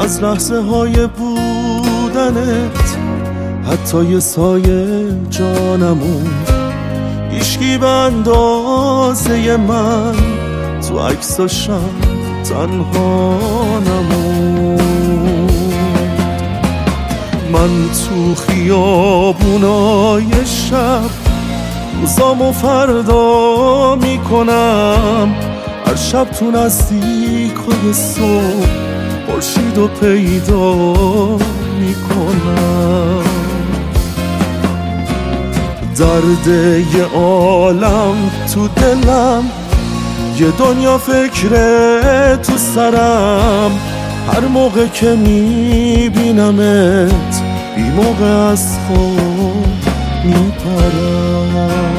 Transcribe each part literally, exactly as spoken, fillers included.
از لحظه های بودنت حتی یه سایه جانمون هیچکی به اندازه من تو عکساشم تنها نمون. من تو خیابونای شب روزامو فردا میکنم، هر شب تو نزدیکای صبح خورشیدو پیدا میکنم. درد یه عالم تو دلم، یه دنیا فکره تو سرم، هر موقع که میبینمت بی موقع از خواب میپرم.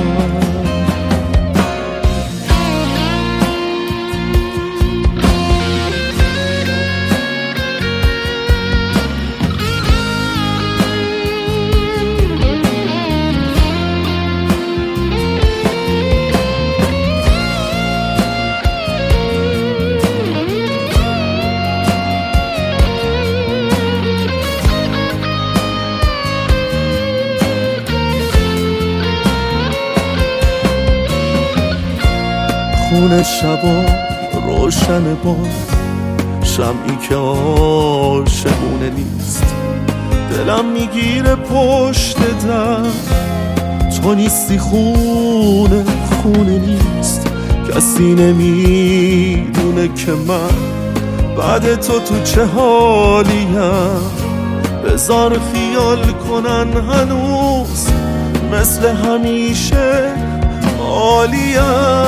خونه شبا روشن با شمعی که عاشقونه نیست، دلم میگیره پشت در، تو نیستی خونه خونه نیست. کسی نمیدونه که من بعد تو تو چه حالیم، بذار خیال کنن هنوز مثل همیشه عالیم.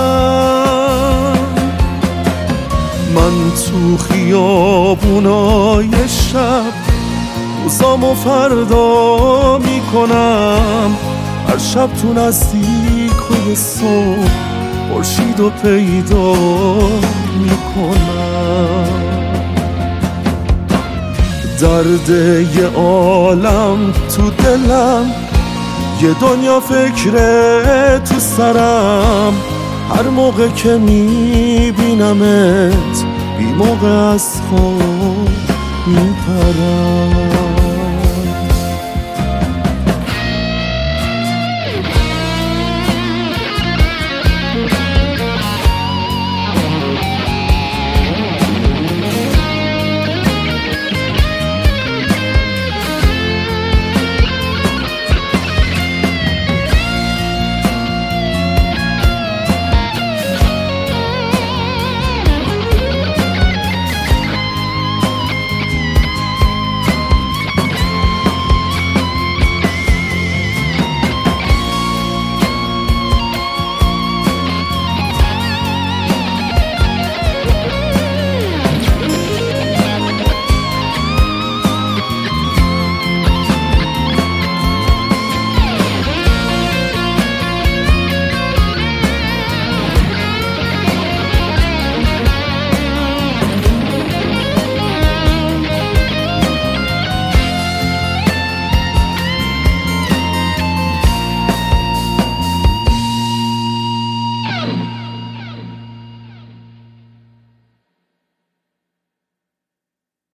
من تو خیابونای شب روزامو فردا میکنم، هر شب تو نزدیکای صبح خورشیدو پیدا میکنم. درد یه عالم تو دلم، یه دنیا فکره تو سرم، هر موقع که میبینمت بی موقع از خواب میپرم.